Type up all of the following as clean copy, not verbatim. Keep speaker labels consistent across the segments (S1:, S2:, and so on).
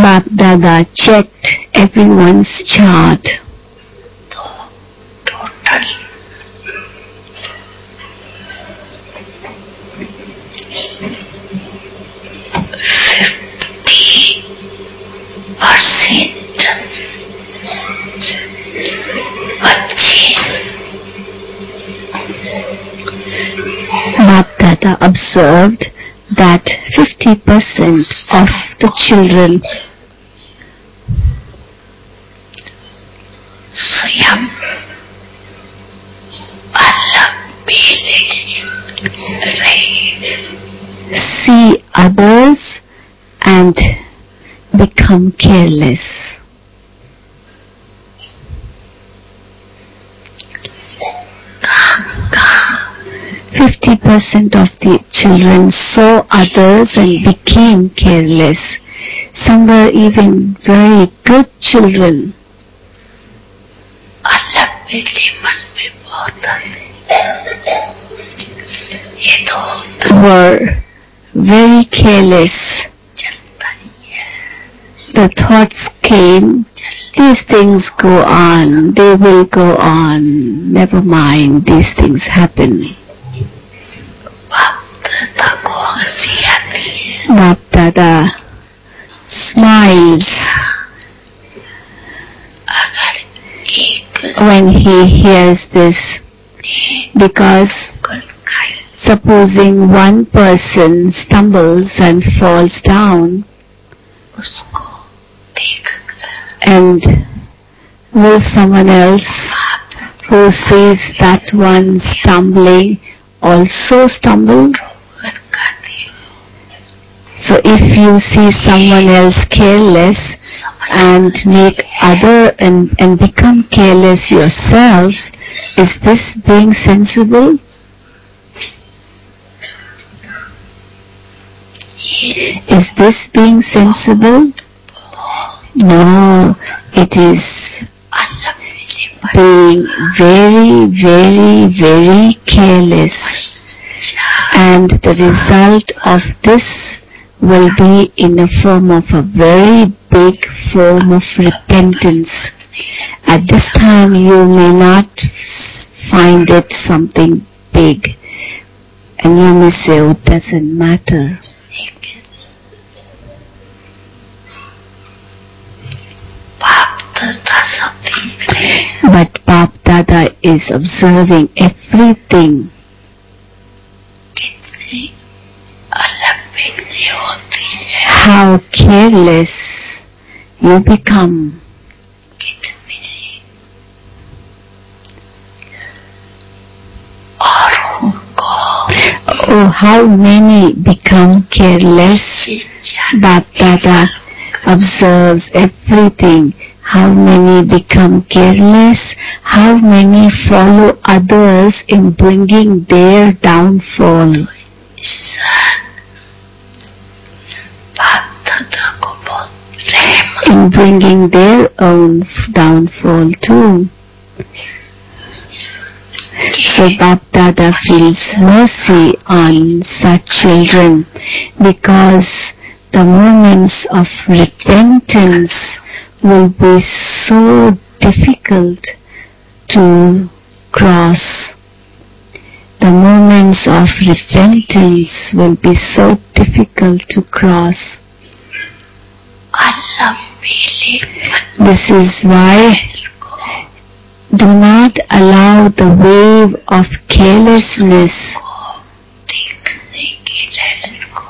S1: Bap Dada checked everyone's chart.
S2: Total 50% बच्चे
S1: Bap Dada observed that 50% of the children
S2: स्वयं अलग बेले रहे
S1: see others and become careless.
S2: कहाँ
S1: 50% of the children saw others and became careless. Some were even very good children.
S2: अलग बेले मन में बहुत आते ये तो
S1: Were very careless.
S2: चलता ही है
S1: The thoughts came, these things go on, they will go on, never mind, these things happen.
S2: बाप दादा को हंसी आती है
S1: Bap Dada smiles
S2: अगर एक
S1: when he hears this, because
S2: गुल खाए
S1: supposing one person stumbles and falls down,
S2: उसको देख
S1: and will someone else who sees that one stumbling also stumble?
S2: कर खाती हूँ
S1: So if you see someone else careless and make other and become careless yourself, is this being sensible? Is this being sensible? No, it is
S2: अलग बेले पर
S1: being very, very, very careless. And the result of this will be in the form of a very big form of repentance. At this time you may not find it something big, and you may say, oh, it doesn't matter.
S2: बाप दादा सब देख रहे हैं
S1: But Bap Dada is observing everything.
S2: कितनी अलग बेले होती है
S1: How careless you become.
S2: कितनी और उनको
S1: Oh, how many become careless. Bap Dada observes everything. How many become careless, how many follow others in bringing their downfall.
S2: बाप दादा को बहुत रहम
S1: In bringing their own downfall too. So Bap Dada feels mercy on such children, because the moments of repentance will be so difficult to cross. The moments of repentance will be so difficult to cross.
S2: अलग बेले
S1: This is why do not allow the wave of carelessness
S2: को देखने की लहर को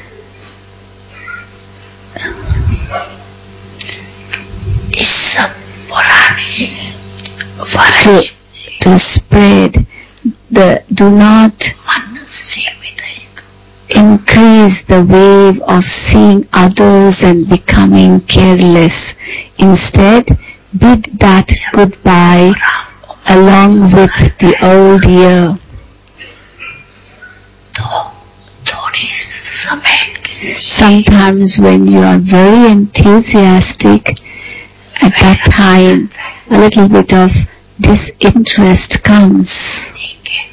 S2: इस सब पुराने वर्ष
S1: to spread. Do not
S2: मन से विदाई
S1: increase the wave of seeing others and becoming careless. Instead, bid that goodbye along with the old year.
S2: तो थोड़ी समय
S1: Sometimes when you are very enthusiastic, at that time a little bit of disinterest comes.
S2: ठीक है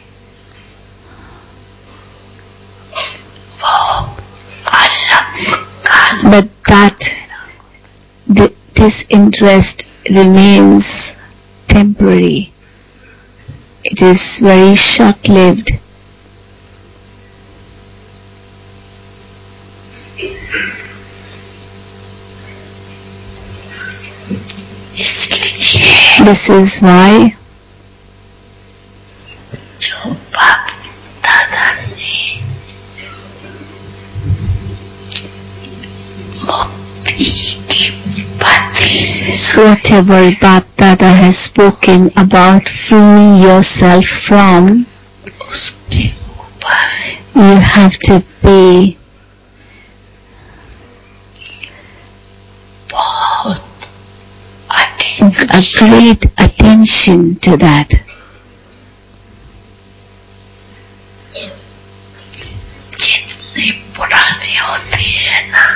S2: वो अलग काल
S1: But that this interest remains temporary. It is very short-lived. This is why
S2: जो बाप दादा ने मुक्ति की बातें
S1: whatever Bap Dada has spoken about freeing yourself from,
S2: उसके ऊपर
S1: you have to pay
S2: बहुत
S1: a great attention to that.
S2: जितनी पुरानी होती है ना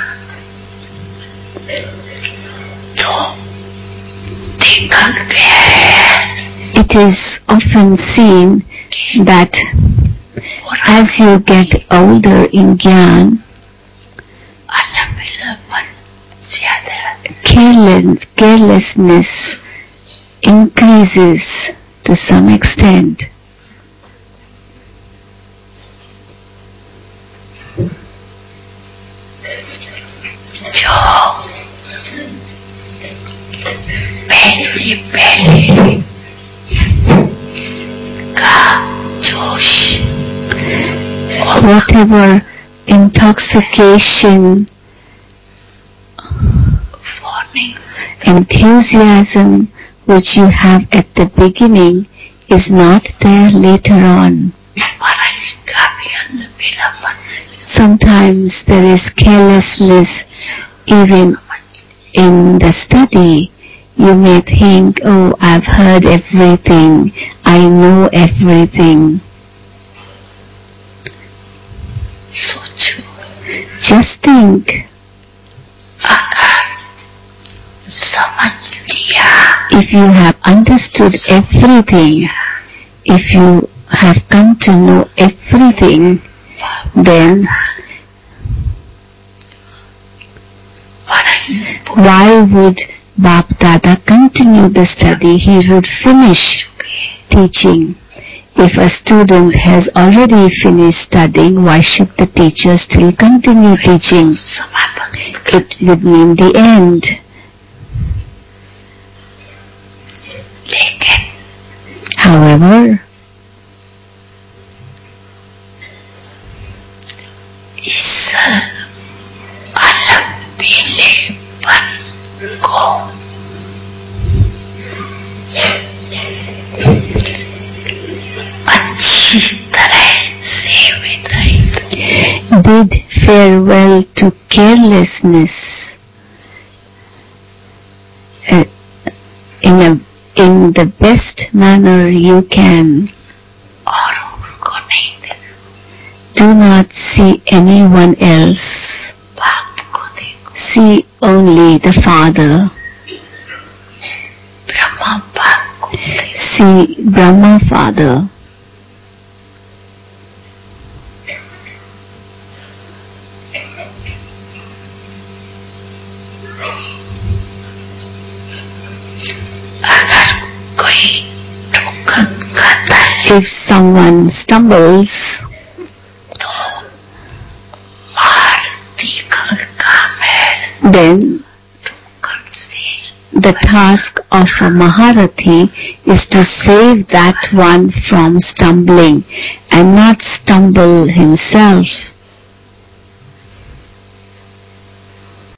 S2: तो देखा गया है
S1: It is often seen that as you get older in Gyan,
S2: अलग-अलगपन ज्यादा
S1: carelessness increases to some extent.
S2: जो पहले का जोश
S1: Whatever intoxication,
S2: warning
S1: enthusiasm which you have at the beginning is not there later on.
S2: महाराज का भी अंधेरापन
S1: Sometimes there is carelessness even in the study. You may think, oh, I've heard everything, I know everything.
S2: सोचो
S1: Just think,
S2: अगर समझ लिया
S1: if you have understood everything, if you have come to know everything, then why would Bap Dada continue the study? He would finish teaching. If a student has already finished studying, why should the teacher still continue teaching?
S2: समापन
S1: It would mean the end.
S2: लेकिन
S1: However,
S2: इस अलग पीलेपन को अच्छी तरह से विदाई
S1: bid farewell to carelessness in the best manner you can.
S2: और उनको नहीं देखो
S1: Do not see anyone else.
S2: बाप को देखो
S1: See only the Father.
S2: Brahma बाप को देखो
S1: See Brahma Father.
S2: अगर कोई ठोकर खाता है
S1: If someone stumbles,
S2: तो मारती का काम है
S1: then
S2: ठोकर से
S1: the task of a Maharathi is to save that one from stumbling and not stumble himself.